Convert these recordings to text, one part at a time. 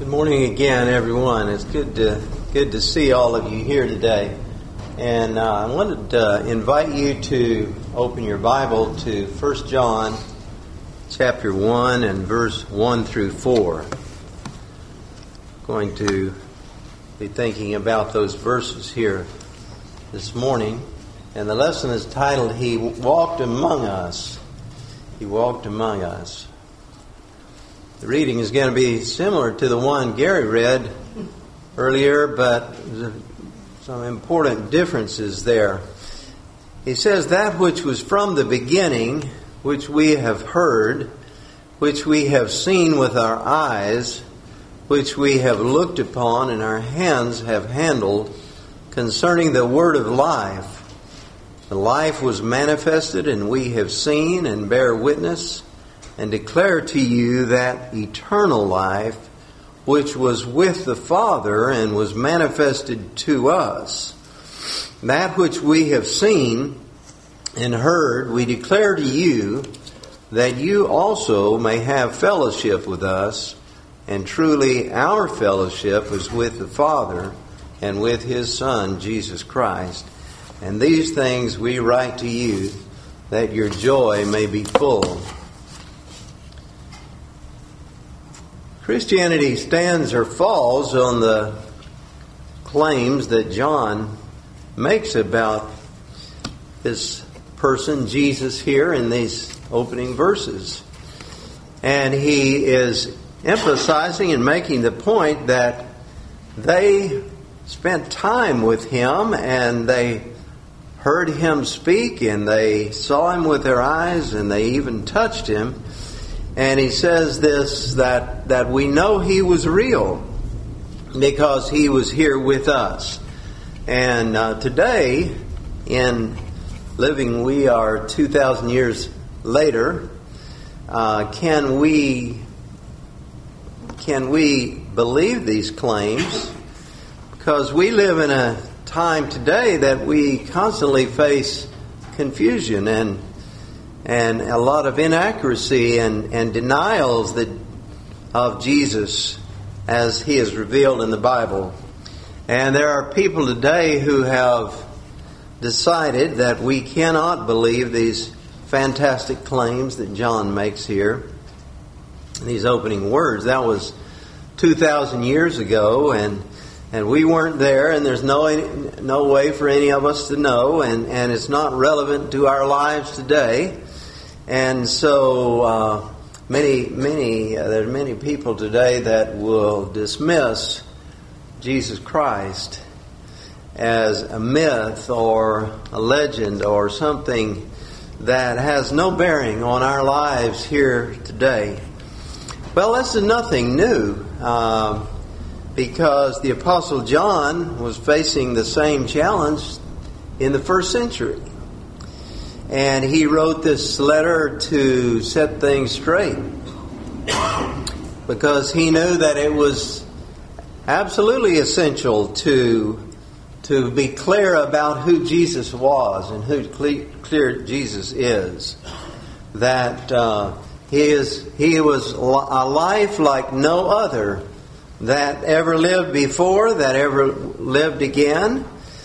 Good morning again, everyone. It's good to see all of you here today. And I wanted to invite you to open your Bible to 1 John chapter 1 and verse 1 through 4. I'm going to be thinking about those verses here this morning. And the lesson is titled, He Walked Among Us. He walked among us. The reading is going to be similar to the one Gary read earlier, but some important differences there. He says, that which was from the beginning, which we have heard, which we have seen with our eyes, which we have looked upon and our hands have handled, concerning the word of life. The life was manifested, and we have seen and bear witness, and declare to you that eternal life which was with the Father and was manifested to us. That which we have seen and heard we declare to you, that you also may have fellowship with us, and truly our fellowship is with the Father and with His Son, Jesus Christ. And these things we write to you, that your joy may be full. Christianity stands or falls on the claims that John makes about this person, Jesus, here in these opening verses. And he is emphasizing and making the point that they spent time with him and they heard him speak and they saw him with their eyes and they even touched him. And he says this, that we know he was real because he was here with us. And today, in living, we are 2,000 years later, can we believe these claims? Because we live in a time today that we constantly face confusion and a lot of inaccuracy and denials of Jesus as He is revealed in the Bible. And there are people today who have decided that we cannot believe these fantastic claims that John makes here, these opening words. That was 2,000 years ago, and we weren't there, and there's no way for any of us to know, and it's not relevant to our lives today. And so there are many people today that will dismiss Jesus Christ as a myth or a legend or something that has no bearing on our lives here today. Well, this is nothing new, because the Apostle John was facing the same challenge in the first century. And he wrote this letter to set things straight, because he knew that it was absolutely essential to be clear about who Jesus was and who clear Jesus is. That he was a life like no other that ever lived before, that ever lived again.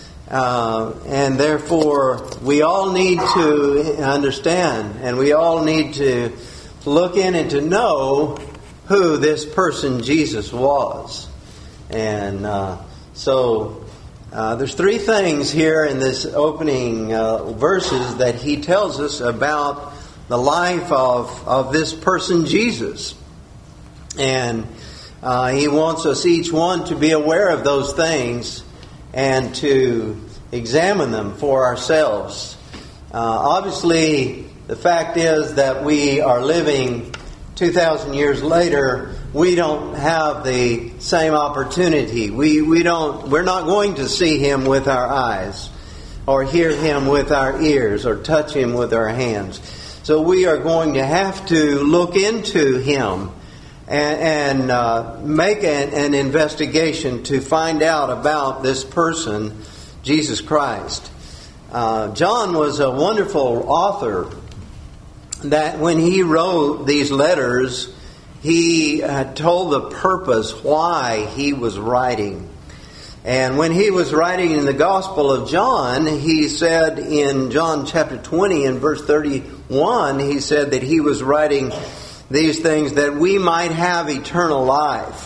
And therefore, we all need to understand, and we all need to look in and to know who this person Jesus was. And so there's three things here in this opening verses that he tells us about the life of this person Jesus. And he wants us each one to be aware of those things and to examine them for ourselves. Obviously, the fact is that we are living 2,000 years later. We don't have the same opportunity. We're not going to see Him with our eyes, or hear Him with our ears, or touch Him with our hands. So we are going to have to look into Him and make an investigation to find out about this person, Jesus Christ. John was a wonderful author that when he wrote these letters, he told the purpose why he was writing. And when he was writing in the Gospel of John, he said in John chapter 20 and verse 31, he said that he was writing these things that we might have eternal life.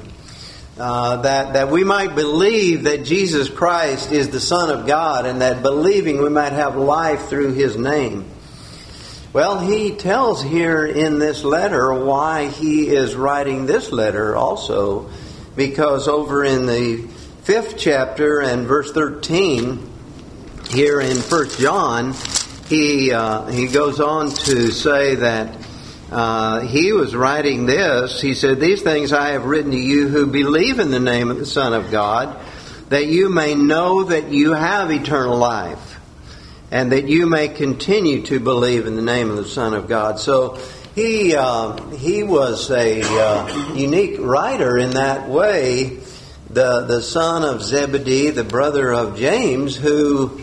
That we might believe that Jesus Christ is the Son of God, and that believing we might have life through His name. Well, he tells here in this letter why he is writing this letter also, because over in the 5th chapter and verse 13 here in 1 John, he goes on to say that he was writing this. He said, "These things I have written to you who believe in the name of the Son of God, that you may know that you have eternal life, and that you may continue to believe in the name of the Son of God." So he was a unique writer in that way. The son of Zebedee, the brother of James, who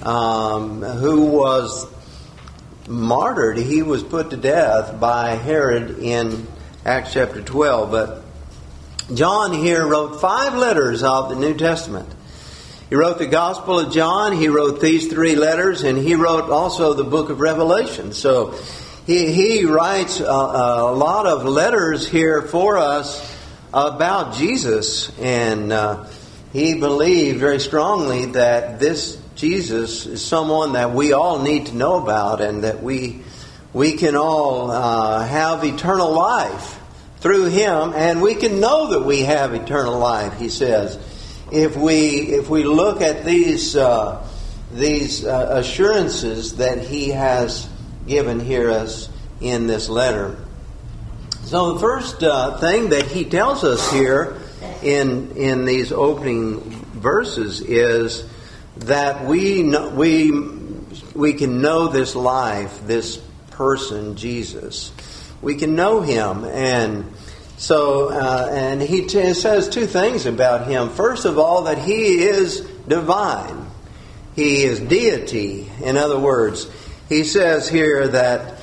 was martyred. He was put to death by Herod in Acts chapter 12. But John here wrote 5 letters of the New Testament. He wrote the Gospel of John, he wrote these 3 letters, and he wrote also the book of Revelation. So he writes a lot of letters here for us about Jesus, and he believed very strongly that this Jesus is someone that we all need to know about, and that we can all have eternal life through Him, and we can know that we have eternal life, he says, if we look at these assurances that he has given here us in this letter. So the first thing that he tells us here in these opening verses is that we can know this life, this person, Jesus. We can know Him, and so and he says 2 things about Him. First of all, that He is divine. He is deity. In other words, he says here that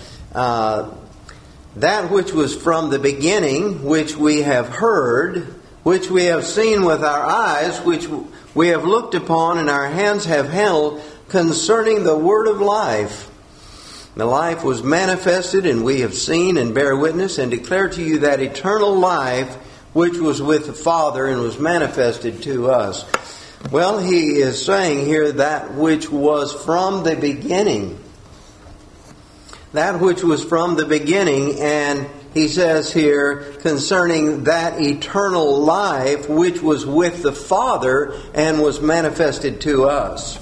that which was from the beginning, which we have heard, which we have seen with our eyes, which we have looked upon and our hands have handled, concerning the word of life. The life was manifested, and we have seen and bear witness and declare to you that eternal life which was with the Father and was manifested to us. Well, he is saying here that which was from the beginning. That which was from the beginning, and he says here concerning that eternal life which was with the Father and was manifested to us.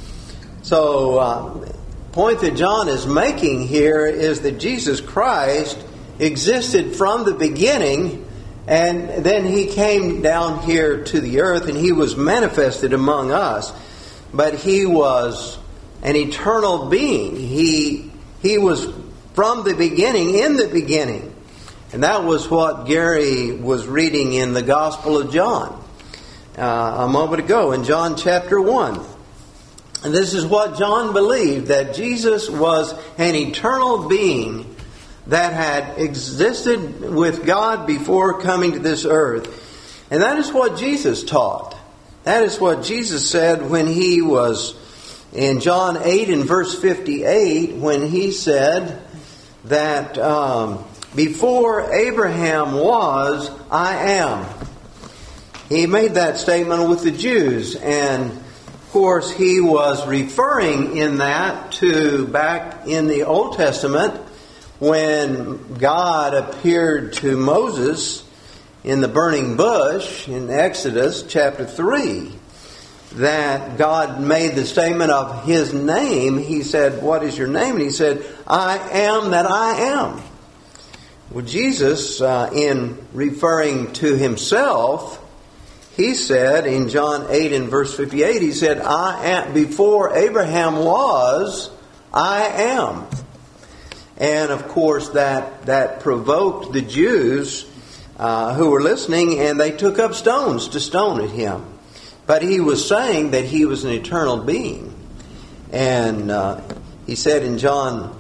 So, point that John is making here is that Jesus Christ existed from the beginning, and then He came down here to the earth and He was manifested among us. But He was an eternal being. He was from the beginning, in the beginning. And that was what Gary was reading in the Gospel of John a moment ago in John chapter 1. And this is what John believed, that Jesus was an eternal being that had existed with God before coming to this earth. And that is what Jesus taught. That is what Jesus said when He was in John 8 and verse 58, when He said that before Abraham was, I am. He made that statement with the Jews, and of course, He was referring in that to back in the Old Testament when God appeared to Moses in the burning bush in Exodus chapter 3. That God made the statement of His name. He said, "What is your name?" And He said, "I am that I am." Well, Jesus, in referring to Himself, He said in John 8 and verse 58, He said, "I am, before Abraham was, I am." And of course that provoked the Jews who were listening, and they took up stones to stone at Him. But He was saying that He was an eternal being. And He said in John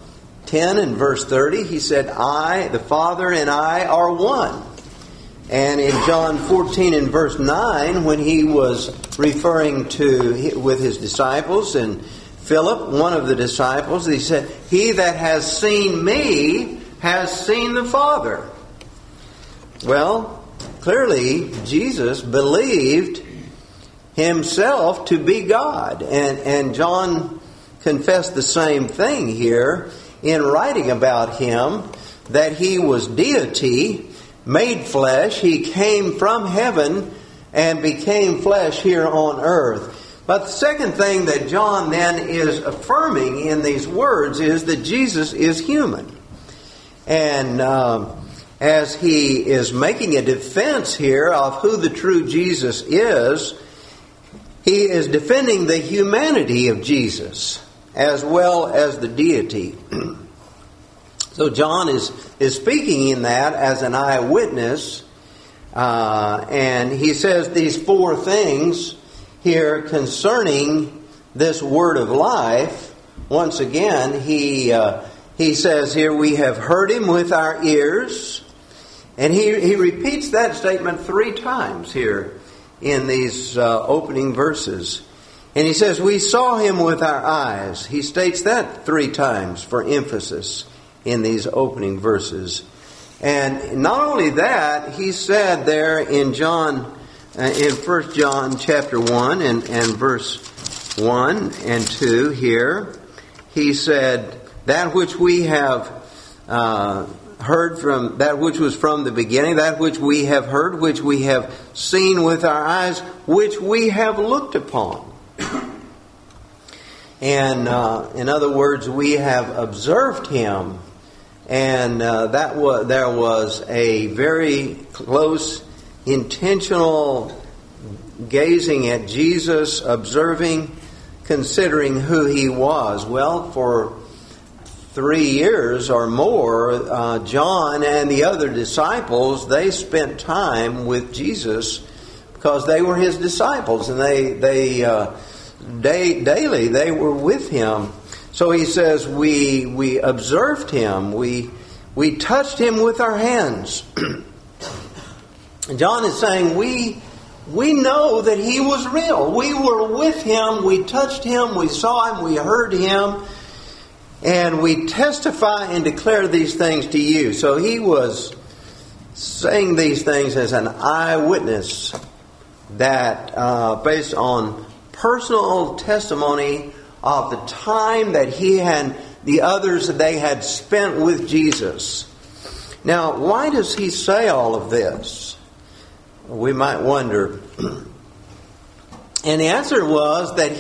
10 and verse 30, he said, I, the Father, and I are one. And in John 14 and verse 9, when he was referring to with his disciples, and Philip, one of the disciples, he said, he that has seen me has seen the Father. Well, clearly Jesus believed himself to be God. And John confessed the same thing here in writing about him, that he was deity, made flesh. He came from heaven and became flesh here on earth. But the second thing that John then is affirming in these words is that Jesus is human. And as he is making a defense here of who the true Jesus is, he is defending the humanity of Jesus as well as the deity. So John is speaking in that as an eyewitness, and he says these four things here concerning this word of life. Once again, he says here, we have heard him with our ears, and he repeats that statement 3 times here in these opening verses. And he says, we saw him with our eyes. He states that 3 times for emphasis in these opening verses. And not only that, he said there in John, in 1 John chapter 1 and verse 1 and 2 here, he said, that which we have heard from, that which was from the beginning, that which we have heard, which we have seen with our eyes, which we have looked upon. And in other words, we have observed him. And there was a very close, intentional gazing at Jesus, observing, considering who he was. Well, for 3 years or more, John and the other disciples, they spent time with Jesus because they were his disciples, and daily they were with him. So he says, we observed him, we touched him with our hands. John is saying, we know that he was real. We were with him, we touched him, we saw him, we heard him, and we testify and declare these things to you. So he was saying these things as an eyewitness that based on personal testimony of the time that he and the others that they had spent with Jesus. Now, why does he say all of this? We might wonder. And the answer was that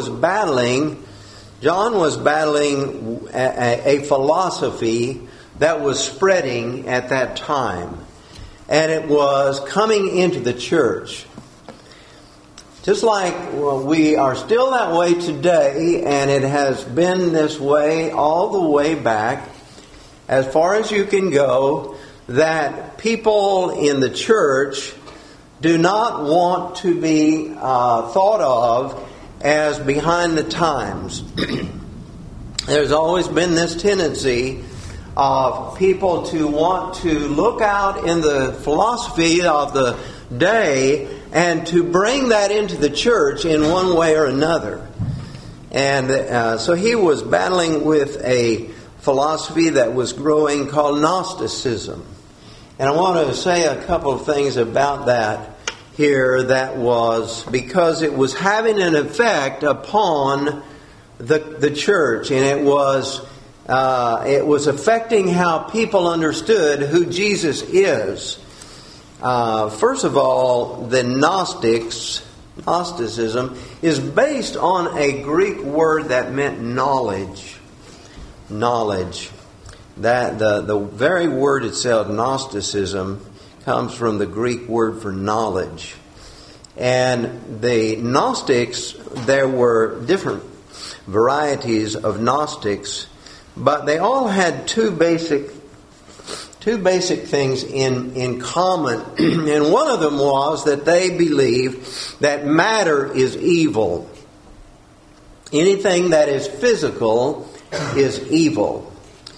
John was battling a philosophy that was spreading at that time. And it was coming into the church. Just like we are still that way today, and it has been this way all the way back, as far as you can go, that people in the church do not want to be thought of as behind the times. There's always been this tendency of people to want to look out in the philosophy of the day and to bring that into the church in one way or another. And so he was battling with a philosophy that was growing called Gnosticism. And I want to say a couple of things about that here. That was because it was having an effect upon the church, and it was affecting how people understood who Jesus is. First of all, the Gnosticism is based on a Greek word that meant knowledge. Knowledge. That the very word itself, Gnosticism, comes from the Greek word for knowledge. And the Gnostics, there were different varieties of Gnostics, but they all had two basic things in common. And one of them was that they believed that matter is evil. Anything that is physical is evil.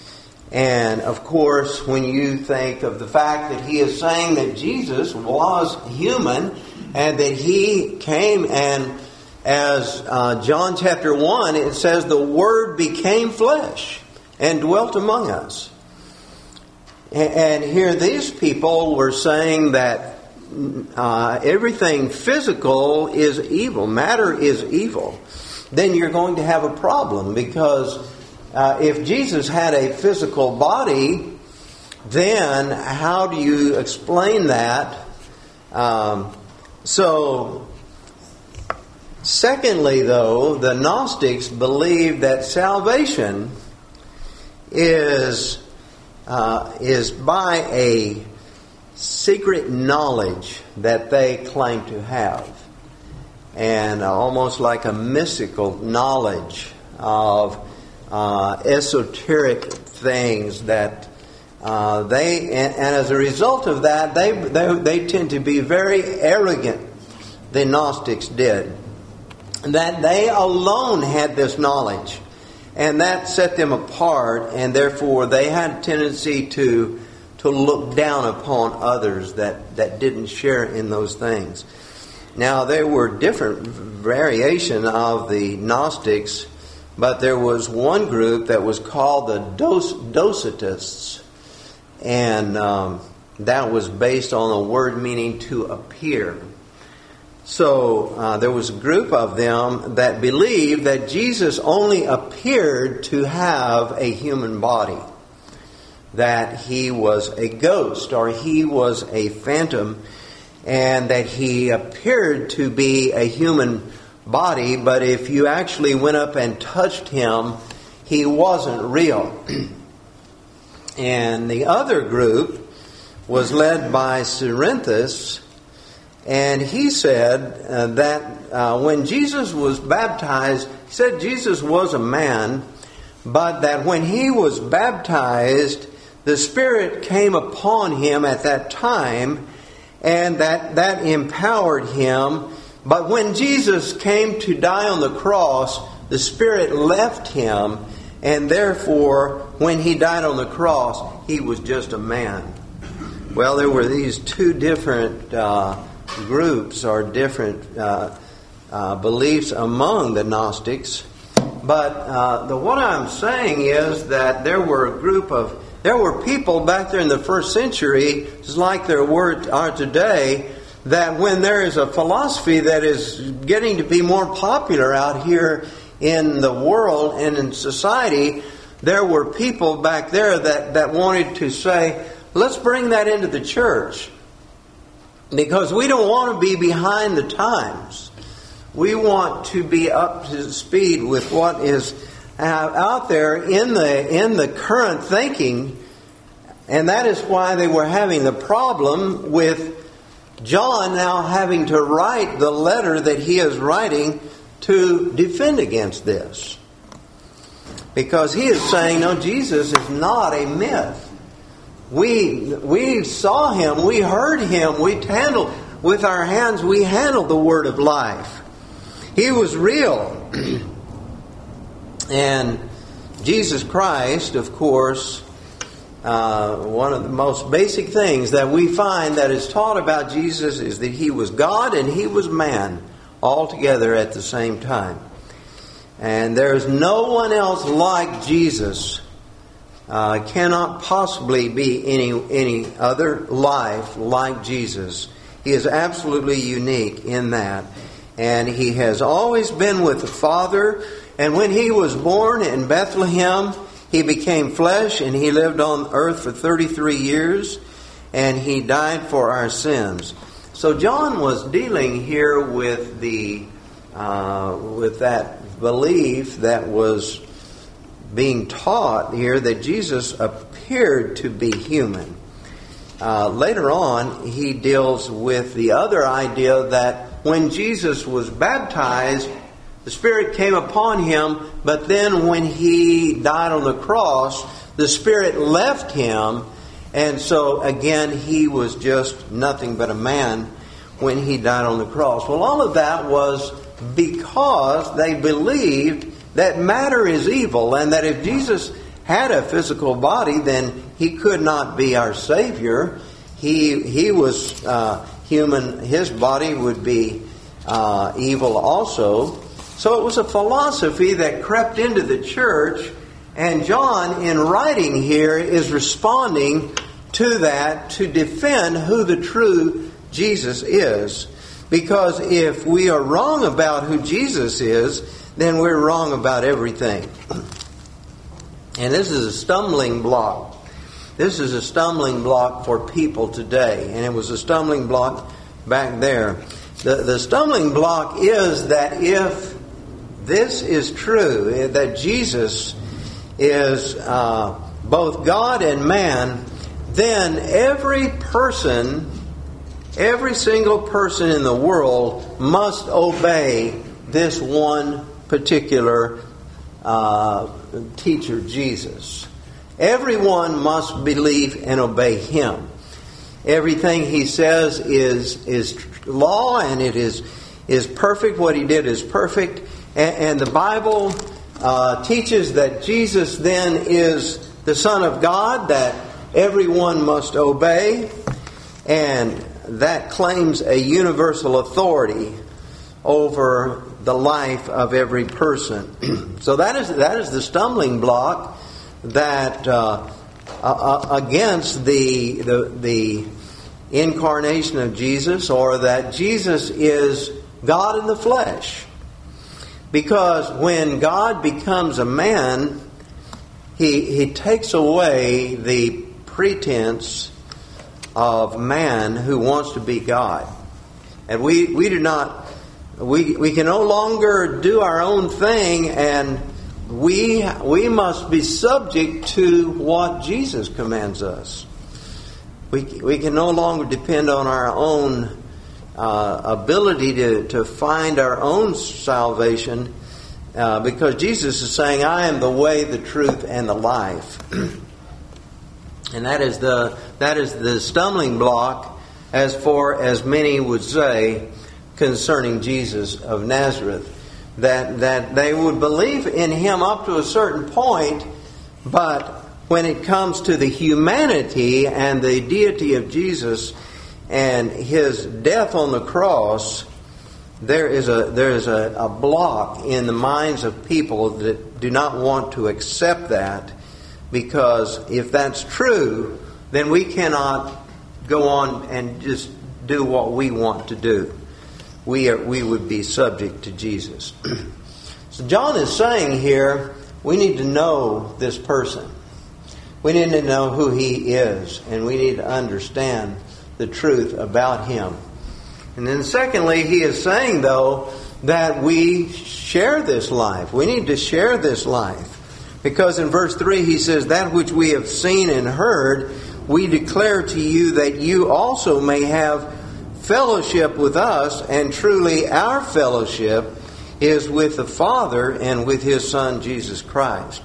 And of course, when you think of the fact that he is saying that Jesus was human and that he came, and as John chapter 1, it says the Word became flesh and dwelt among us. And here these people were saying that everything physical is evil, matter is evil. Then you're going to have a problem, because if Jesus had a physical body, then how do you explain that? Secondly, though, the Gnostics believed that salvation is by a secret knowledge that they claim to have, and almost like a mystical knowledge of esoteric things that and as a result of that, they tend to be very arrogant. The Gnostics did. That they alone had this knowledge, and that set them apart, and therefore they had a tendency to look down upon others that didn't share in those things. Now, there were different variations of the Gnostics, but there was one group that was called the Docetists, and that was based on a word meaning to appear. So there was a group of them that believed that Jesus only appeared to have a human body, that he was a ghost or he was a phantom, and that he appeared to be a human body, but if you actually went up and touched him, he wasn't real. And the other group was led by Cerinthus, and he said that when Jesus was baptized, he said Jesus was a man, but that when he was baptized, the Spirit came upon him at that time, and that empowered him. But when Jesus came to die on the cross, the Spirit left him, and therefore, when he died on the cross, he was just a man. Well, there were these two different groups or different beliefs among the Gnostics. But what I'm saying is that there were people back there in the first century, just like there are today, that when there is a philosophy that is getting to be more popular out here in the world and in society, there were people back there that wanted to say, let's bring that into the church. Because we don't want to be behind the times. We want to be up to speed with what is out there in the current thinking. And that is why they were having the problem with John now having to write the letter that he is writing to defend against this. Because he is saying, no, Jesus is not a myth. We saw him, we heard him, we handled with our hands, we handled the word of life. He was real. And Jesus Christ, of course, one of the most basic things that we find that is taught about Jesus is that he was God and he was man all together at the same time. And there is no one else like Jesus. Cannot possibly be any other life like Jesus. He is absolutely unique in that. And he has always been with the Father. And when he was born in Bethlehem, he became flesh and he lived on earth for 33 years. And he died for our sins. So John was dealing here with with that belief that was being taught here, that Jesus appeared to be human. Later on, he deals with the other idea that when Jesus was baptized, the Spirit came upon him, but then when he died on the cross, the Spirit left him, and so again, he was just nothing but a man when he died on the cross. Well, all of that was because they believed that matter is evil, and that if Jesus had a physical body, then he could not be our Savior. He was human. His body would be evil also. So it was a philosophy that crept into the church, and John, in writing here, is responding to that to defend who the true Jesus is. Because if we are wrong about who Jesus is, then we're wrong about everything. And this is a stumbling block. This is a stumbling block for people today. And it was a stumbling block back there. The stumbling block is that if this is true, that Jesus is both God and man, then every single person in the world must obey this one particular teacher, Jesus. Everyone must believe and obey Him. Everything He says is law, and it is perfect. What He did is perfect. And the Bible teaches that Jesus then is the Son of God, that everyone must obey, and that claims a universal authority over the life of every person. So that is the stumbling block that against the incarnation of Jesus, or that Jesus is God in the flesh. Because when God becomes a man, He takes away the pretense of man who wants to be God. And we can no longer do our own thing, and we must be subject to what Jesus commands us. We can no longer depend on our own ability to find our own salvation, because Jesus is saying, I am the way, the truth, and the life. And that is the stumbling block, as far as many would say, concerning Jesus of Nazareth. That they would believe in Him up to a certain point, but when it comes to the humanity and the deity of Jesus and His death on the cross, there is a block in the minds of people that do not want to accept that, because if that's true, then we cannot go on and just do what we want to do. We would be subject to Jesus. So John is saying here, we need to know this person. We need to know who He is, and we need to understand the truth about Him. And then secondly, he is saying, though, that we share this life. We need to share this life. Because in verse 3 he says, that which we have seen and heard, we declare to you, that you also may have fellowship with us. And truly our fellowship is with the Father and with His Son Jesus Christ.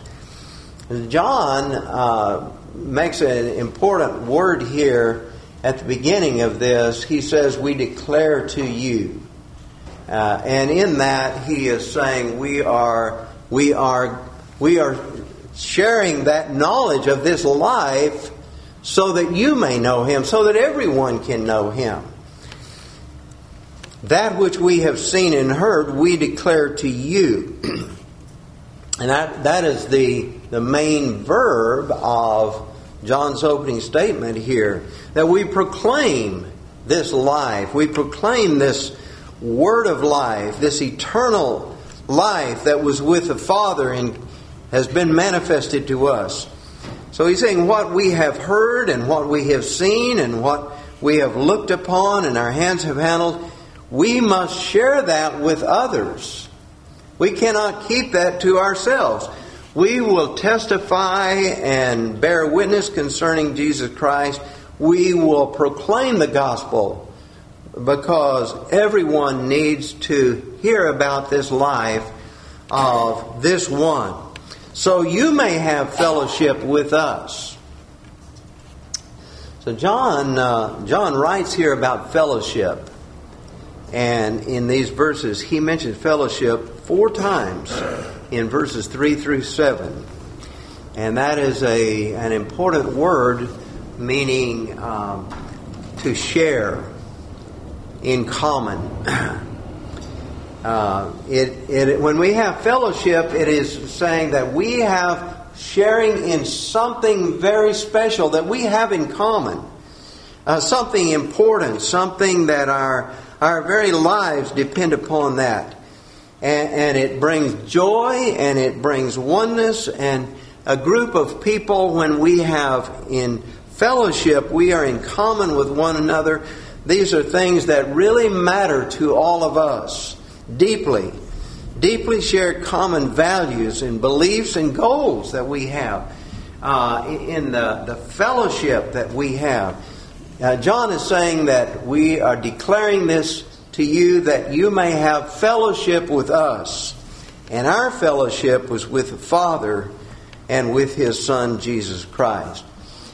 John makes an important word here at the beginning of this. He says, we declare to you. And in that he is saying we are sharing that knowledge of this life so that you may know Him, so that everyone can know Him. That which we have seen and heard, we declare to you. And that is the main verb of John's opening statement here. That we proclaim this life. We proclaim this word of life, this eternal life that was with the Father and has been manifested to us. So he's saying what we have heard and what we have seen and what we have looked upon and our hands have handled, we must share that with others. We cannot keep that to ourselves. We will testify and bear witness concerning Jesus Christ. We will proclaim the gospel, because everyone needs to hear about this life of this one. So you may have fellowship with us. So John writes here about fellowship. And in these verses, he mentions fellowship 4 times in verses 3 through 7. And that is an important word meaning to share in common. When we have fellowship, it is saying that we have sharing in something very special that we have in common. Something important, something that our very lives depend upon that. And it brings joy and it brings oneness, and a group of people, when we have in fellowship, we are in common with one another. These are things that really matter to all of us deeply. Deeply shared common values and beliefs and goals that we have in the fellowship that we have. John is saying that we are declaring this to you that you may have fellowship with us. And our fellowship was with the Father and with His Son, Jesus Christ.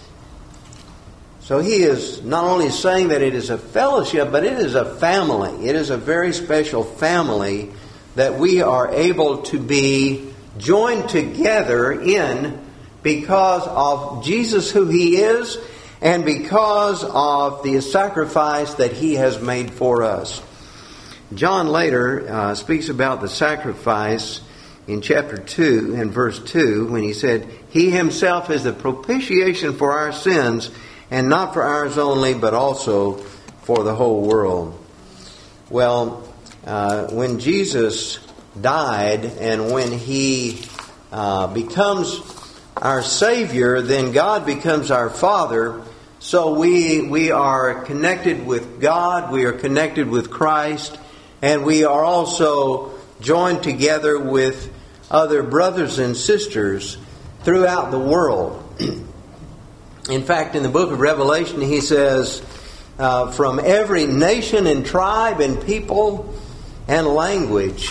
So he is not only saying that it is a fellowship, but it is a family. It is a very special family that we are able to be joined together in because of Jesus, who He is, and because of the sacrifice that He has made for us. John later speaks about the sacrifice in chapter 2 and verse 2 when he said, He Himself is the propitiation for our sins, and not for ours only, but also for the whole world. Well, when Jesus died and when He becomes our Savior, then God becomes our Father. So we are connected with God, we are connected with Christ, and we are also joined together with other brothers and sisters throughout the world. In fact, in the book of Revelation, he says, from every nation and tribe and people and language.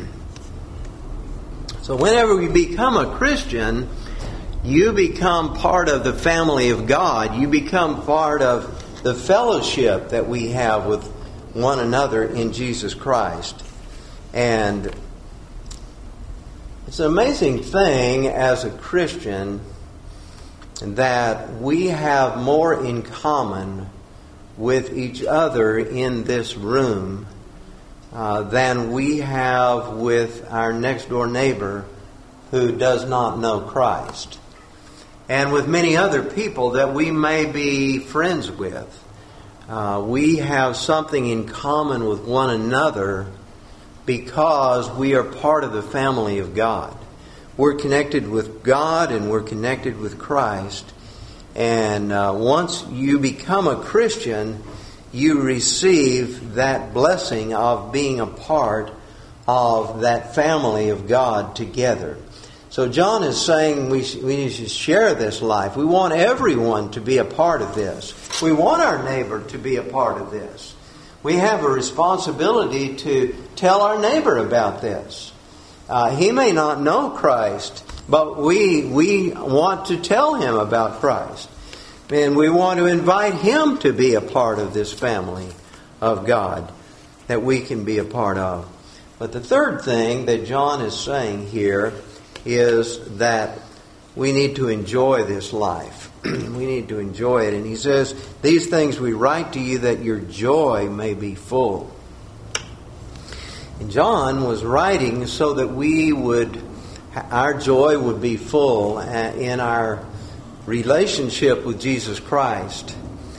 So whenever we become a Christian, you become part of the family of God. You become part of the fellowship that we have with one another in Jesus Christ. And it's an amazing thing as a Christian that we have more in common with each other in this room than we have with our next door neighbor who does not know Christ, and with many other people that we may be friends with. We have something in common with one another because we are part of the family of God. We're connected with God and we're connected with Christ. And once you become a Christian, you receive that blessing of being a part of that family of God together. So John is saying we need to share this life. We want everyone to be a part of this. We want our neighbor to be a part of this. We have a responsibility to tell our neighbor about this. He may not know Christ, but we want to tell him about Christ. And we want to invite him to be a part of this family of God that we can be a part of. But the third thing that John is saying here is that we need to enjoy this life. We need to enjoy it. And he says, these things we write to you that your joy may be full. And John was writing so that our joy would be full in our relationship with Jesus Christ.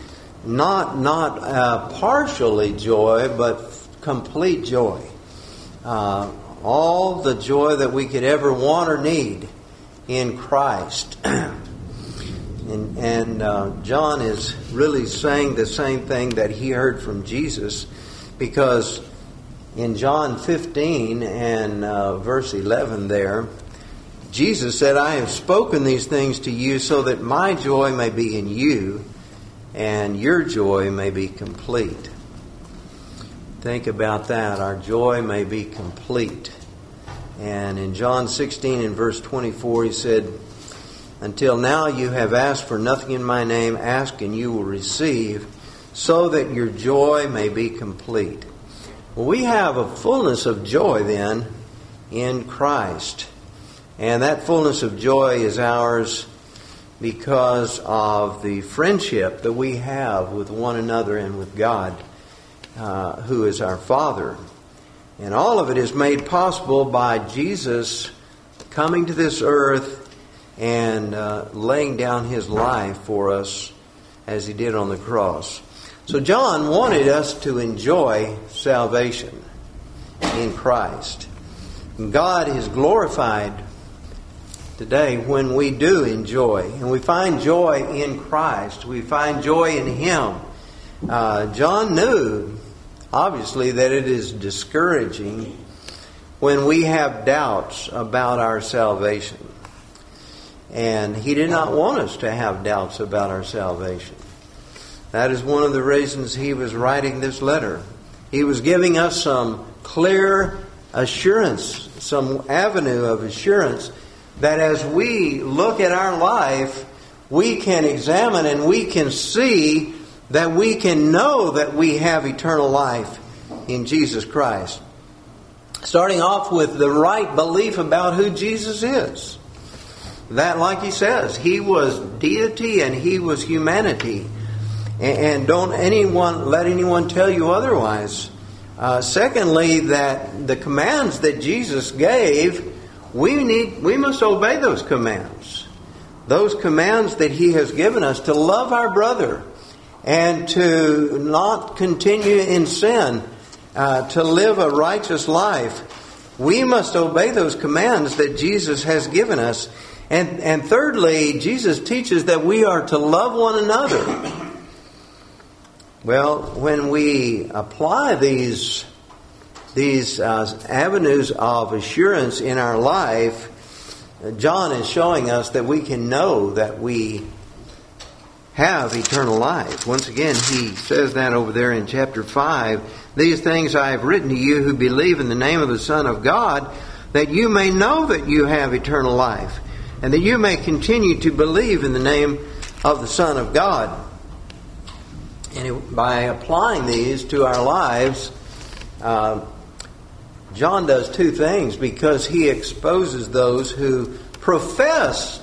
Not partially joy, but complete joy. All the joy that we could ever want or need in Christ. And John is really saying the same thing that he heard from Jesus, because in John 15 and verse 11 there, Jesus said, I have spoken these things to you so that my joy may be in you and your joy may be complete. Think about that. Our joy may be complete. And in John 16 and verse 24, he said, until now you have asked for nothing in my name. Ask and you will receive, so that your joy may be complete. Well, we have a fullness of joy then in Christ. And that fullness of joy is ours because of the friendship that we have with one another and with God, who is our Father. And all of it is made possible by Jesus coming to this earth and laying down His life for us as He did on the cross. So John wanted us to enjoy salvation in Christ. And God is glorified today when we do enjoy. And we find joy in Christ. We find joy in Him. John knew, obviously, that it is discouraging when we have doubts about our salvation. And he did not want us to have doubts about our salvation. That is one of the reasons he was writing this letter. He was giving us some clear assurance, some avenue of assurance that as we look at our life, we can examine and we can see that we can know that we have eternal life in Jesus Christ. Starting off with the right belief about who Jesus is. That, like he says, He was deity and He was humanity. And don't let anyone tell you otherwise. Secondly, that the commands that Jesus gave, we must obey those commands. Those commands that He has given us to love our brother and to not continue in sin, to live a righteous life. We must obey those commands that Jesus has given us. And thirdly, Jesus teaches that we are to love one another. Well, when we apply these avenues of assurance in our life, John is showing us that we can know that we have eternal life. Once again, he says that over there in chapter 5. These things I have written to you who believe in the name of the Son of God, that you may know that you have eternal life, and that you may continue to believe in the name of the Son of God. And by applying these to our lives, John does two things, because he exposes those who profess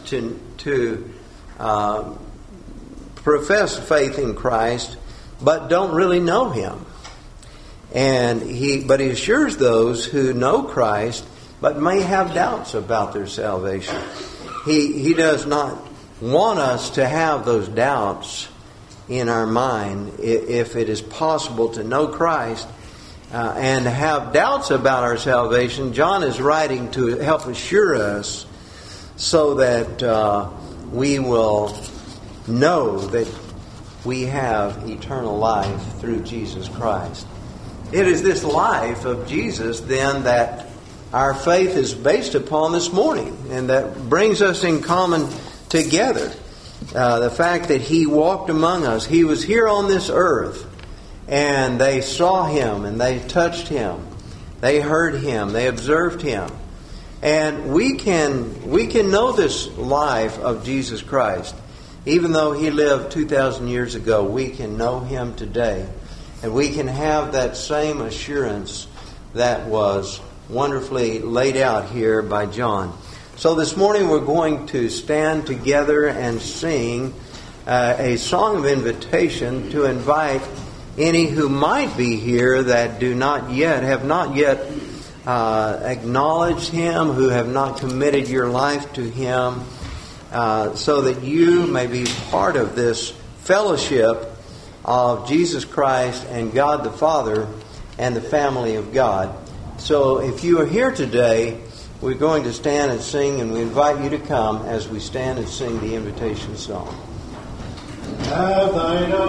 profess faith in Christ, but don't really know Him. But he assures those who know Christ, but may have doubts about their salvation. He does not want us to have those doubts in our mind. If it is possible to know Christ and have doubts about our salvation, John is writing to help assure us so that we will know that we have eternal life through Jesus Christ. It is this life of Jesus, then, that our faith is based upon this morning, and that brings us in common together. The fact that He walked among us. He was here on this earth, and they saw Him, and they touched Him. They heard Him. They observed Him. And we can know this life of Jesus Christ. Even though He lived 2,000 years ago, we can know Him today. And we can have that same assurance that was wonderfully laid out here by John. So this morning we're going to stand together and sing a song of invitation to invite any who might be here that have not yet acknowledged Him, who have not committed your life to Him, so that you may be part of this fellowship of Jesus Christ and God the Father and the family of God. So if you are here today, we're going to stand and sing, and we invite you to come as we stand and sing the invitation song. Have thine